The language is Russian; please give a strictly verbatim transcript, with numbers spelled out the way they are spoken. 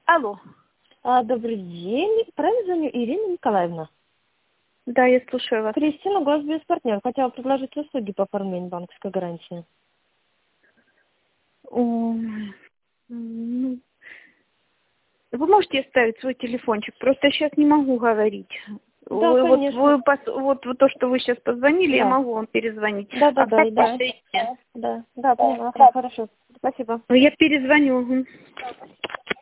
Алло. А, добрый день. Правильно звоню? Ирина Николаевна. Да, я слушаю вас. Кристина, Госбезпартнер. Хотела предложить услуги по оформлению банковской гарантии. Ой, ну, вы можете оставить свой телефончик? Просто сейчас не могу говорить. Да, Вы, вот, конечно. вы, пос- вот, вот то, что вы сейчас позвонили, Да. я могу вам перезвонить. Да, да, да, Оставьте да. ваше имя. Да, да, поняла. Хорошо. Спасибо. Я перезвоню. Мгм.